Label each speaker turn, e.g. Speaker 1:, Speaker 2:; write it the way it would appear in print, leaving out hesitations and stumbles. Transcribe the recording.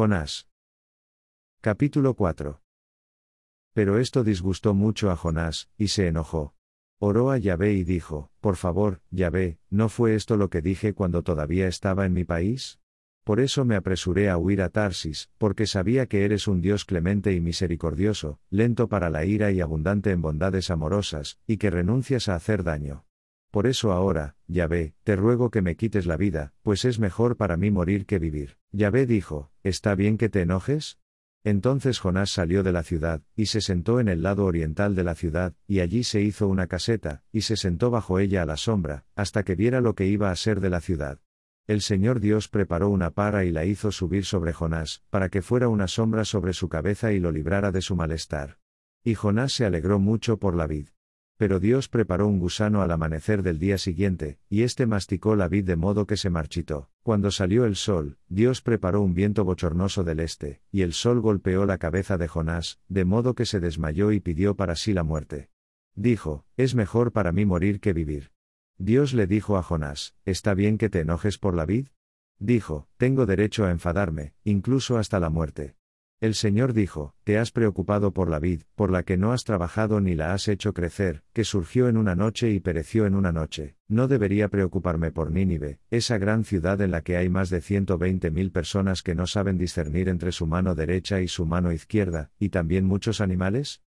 Speaker 1: Jonás. Capítulo 4. Pero esto disgustó mucho a Jonás, y se enojó. Oró a Yahvé y dijo: Por favor, Yahvé, ¿no fue esto lo que dije cuando todavía estaba en mi país? Por eso me apresuré a huir a Tarsis, porque sabía que eres un Dios clemente y misericordioso, lento para la ira y abundante en bondades amorosas, y que renuncias a hacer daño. Por eso ahora, Yahvé, te ruego que me quites la vida, pues es mejor para mí morir que vivir. Yahvé dijo: ¿Está bien que te enojes? Entonces Jonás salió de la ciudad, y se sentó en el lado oriental de la ciudad, y allí se hizo una caseta, y se sentó bajo ella a la sombra, hasta que viera lo que iba a ser de la ciudad. El Señor Dios preparó una para y la hizo subir sobre Jonás, para que fuera una sombra sobre su cabeza y lo librara de su malestar. Y Jonás se alegró mucho por la vid. Pero Dios preparó un gusano al amanecer del día siguiente, y éste masticó la vid de modo que se marchitó. Cuando salió el sol, Dios preparó un viento bochornoso del este, y el sol golpeó la cabeza de Jonás, de modo que se desmayó y pidió para sí la muerte. Dijo: Es mejor para mí morir que vivir. Dios le dijo a Jonás: ¿Está bien que te enojes por la vid? Dijo: Tengo derecho a enfadarme, incluso hasta la muerte. El Señor dijo: Te has preocupado por la vid, por la que no has trabajado ni la has hecho crecer, que surgió en una noche y pereció en una noche. ¿No debería preocuparme por Nínive, esa gran ciudad en la que hay más de 120.000 personas que no saben discernir entre su mano derecha y su mano izquierda, y también muchos animales?